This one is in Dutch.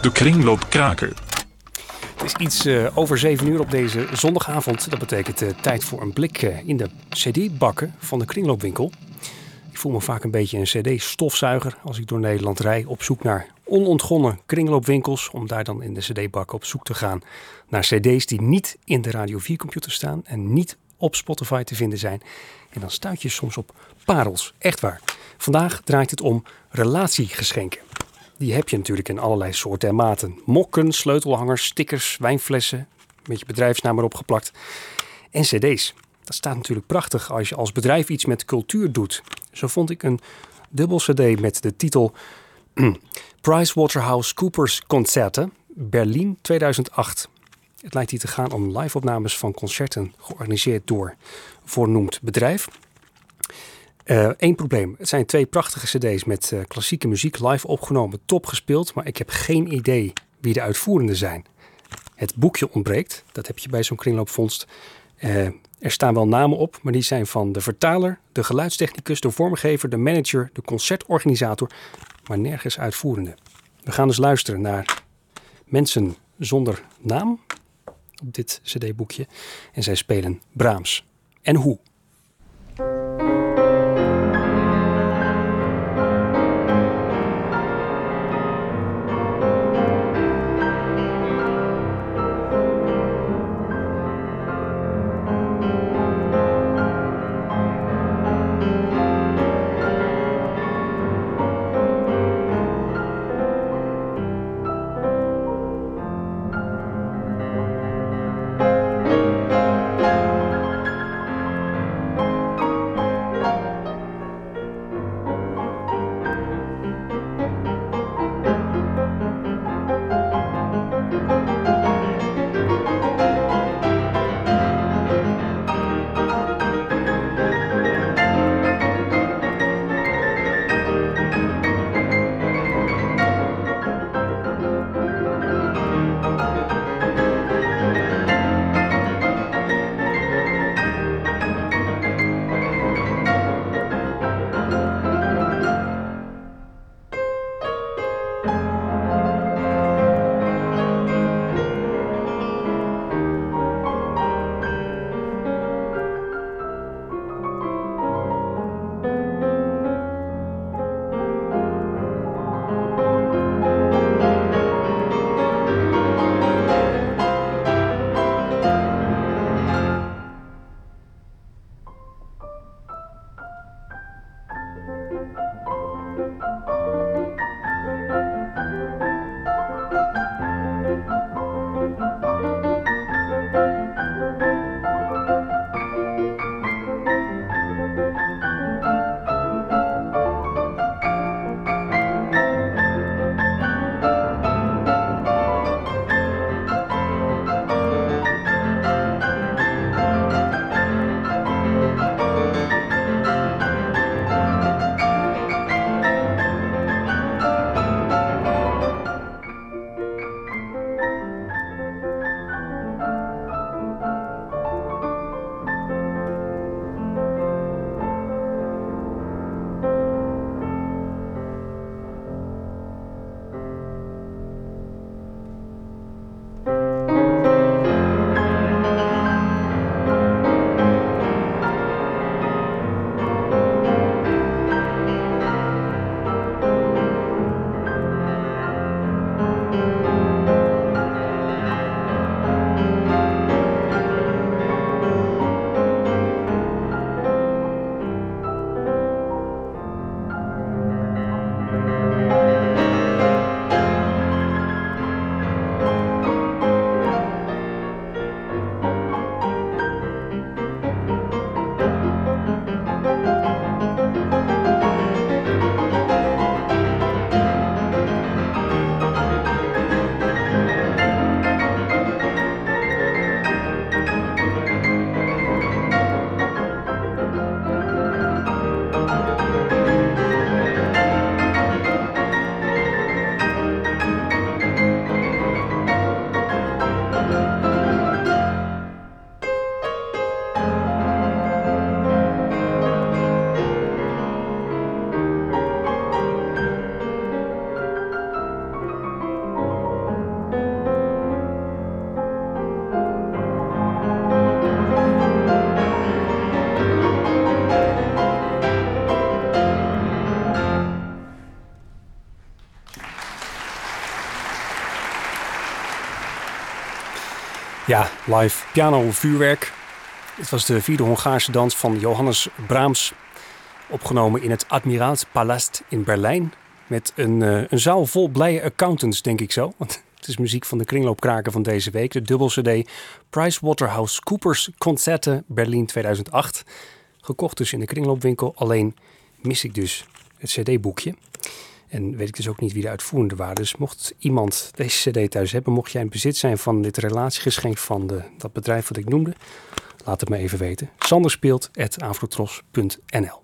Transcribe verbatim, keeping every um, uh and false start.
De kringloopkraker. Het is iets uh, over zeven uur op deze zondagavond. Dat betekent uh, tijd voor een blik uh, in de cd-bakken van de kringloopwinkel. Ik voel me vaak een beetje een cd-stofzuiger als ik door Nederland rijd op zoek naar onontgonnen kringloopwinkels. Om daar dan in de cd-bakken op zoek te gaan naar cd's die niet in de Radio vier computer staan en niet op Spotify te vinden zijn. En dan stuit je soms op parels. Echt waar. Vandaag draait het om relatiegeschenken. Die heb je natuurlijk in allerlei soorten en maten. Mokken, sleutelhangers, stickers, wijnflessen, met je bedrijfsnaam erop geplakt. En cd's. Dat staat natuurlijk prachtig als je als bedrijf iets met cultuur doet. Zo vond ik een dubbel cd met de titel PricewaterhouseCoopers Concerten, Berlin tweeduizend acht. Het lijkt hier te gaan om live-opnames van concerten georganiseerd door voornoemd bedrijf. Eén uh, probleem. Het zijn twee prachtige cd's met uh, klassieke muziek live opgenomen, top gespeeld. Maar ik heb geen idee wie de uitvoerenden zijn. Het boekje ontbreekt. Dat heb je bij zo'n kringloopvondst. Uh, er staan wel namen op, maar die zijn van de vertaler, de geluidstechnicus, de vormgever, de manager, de concertorganisator. Maar nergens uitvoerende. We gaan dus luisteren naar mensen zonder naam op dit cd-boekje. En zij spelen Brahms. En hoe? Ja, live piano vuurwerk. Het was de vierde Hongaarse dans van Johannes Brahms. Opgenomen in het Admiraalspalast in Berlijn. Met een, uh, een zaal vol blije accountants, denk ik zo. Want het is muziek van de kringloopkraker van deze week. De dubbel cd PricewaterhouseCoopers Concerten Berlin tweeduizend acht. Gekocht dus in de kringloopwinkel. Alleen mis ik dus het cd-boekje. En weet ik dus ook niet wie de uitvoerende waren. Dus mocht iemand deze cd thuis hebben, mocht jij in bezit zijn van dit relatiegeschenk van de, dat bedrijf wat ik noemde, laat het me even weten. sanderspeelt at afrotros punt n l